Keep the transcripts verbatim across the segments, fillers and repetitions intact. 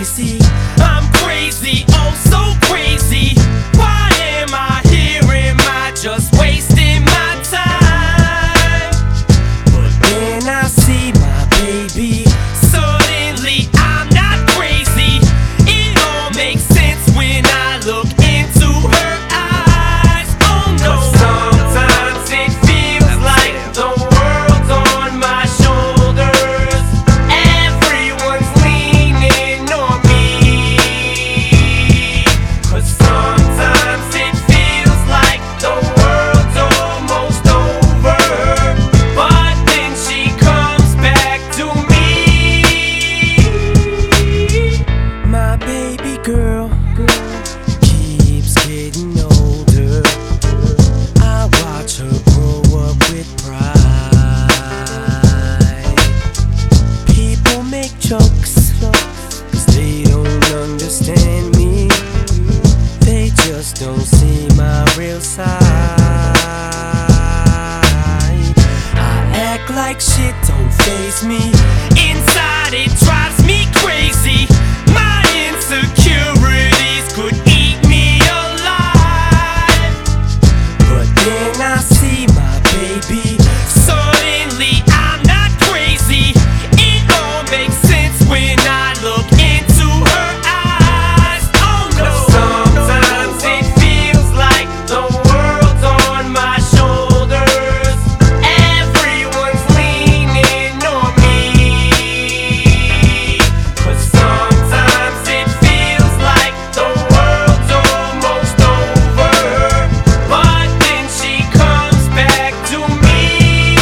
crazy. I'm crazy, oh so crazy. Why am I here? Am I just wasting my time? But then I see my baby. Suddenly I'm not crazy. It all makes sense when I look into her eyes. Oh no. Sometimes it feels like the world's on my shoulders. Everyone's leaning on me. Cause sometimes it feels like the world's almost over. But then she comes back to me. My baby girl keeps getting older. I watch her grow up with pride. People make jokes, cause they don't understand me. They just don't see my real side. I act like shit don't faze me. Inside it drives me crazy. My insecurities could eat me alive. But then I see my baby. Suddenly I'm not crazy. It all makes sense when I look into her eyes. Oh no. Sometimes it feels like the world's on my shoulders. Everyone's leaning on me. Cause sometimes it feels like the world's almost over. But then she comes back to me.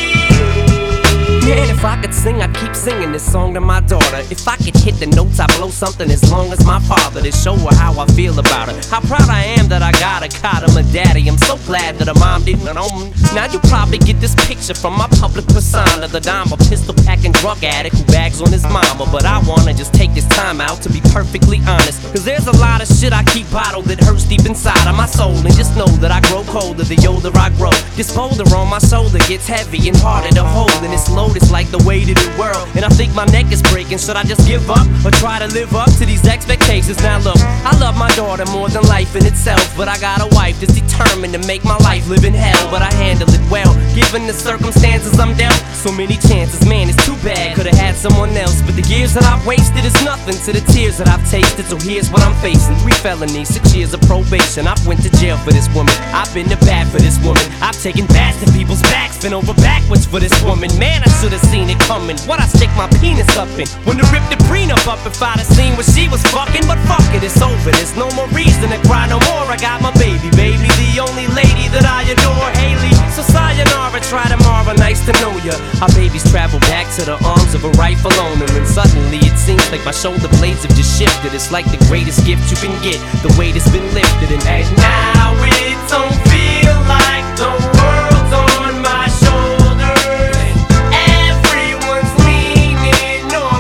Man, if I could sing, I'd keep singing this song to my daughter. If I could hit the notes, I'd blow something as long as my father, to show her how I feel about her. How proud I am that I got a cot of my daddy. I'm so glad that her mom didn't own. Now you probably get this picture from my public persona, the dime, a pistol packing drug addict who bags on his mama. But I wanna just take this time out to be perfectly honest, cause there's a lot of shit I keep bottled that hurts deep inside of my soul. And just know that I grow colder the older I grow. This boulder on my shoulder gets heavy and harder to hold, and this load is like the weight of the world. And I think my neck is breaking. Should I just give up or try to live up to these expectations? Now look, I love my daughter more than life in itself, but I got a wife that's determined to make my life live in hell. But I handle it well, given the circumstances I'm dealt. So many chances, man, it's too bad. Could've had someone else, but the years that I've wasted is nothing to the tears that I've tasted. So here's what I'm facing: three felonies, six years of probation. I've went to jail for this woman. I've been to bat for this woman. I've taken bats to people's backs, been over backwards for this woman. Man, I should've seen it coming. What I stick my penis up in? When to rip the prenup up if I'd have seen what she was fucking. But fuck it, it's over. There's no more reason to cry no more. I got my baby, baby, the only lady that I adore, Haley. So sayonara, try tomorrow, nice to know ya. Our babies travel back to the arms of a rightful owner, and suddenly it seems like my shoulder blades have just shifted. It's like the greatest gift you can get, the weight has been lifted. And, and now it don't feel like the world's on my shoulders. Everyone's leaning on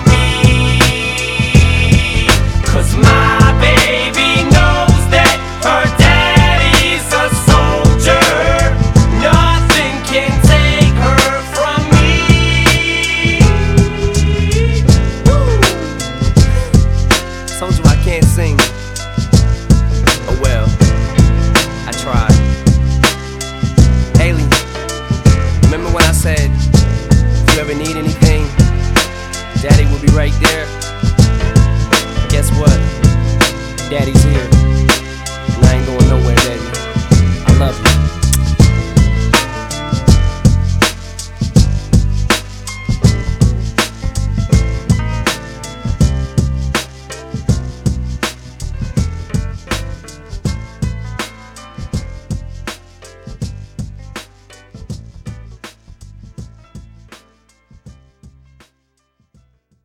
me. Cause my baby knows that her daddy's a soldier. Nothing can take her from me. Woo. Told you I can't sing. Oh well, I tried. Haley, remember when I said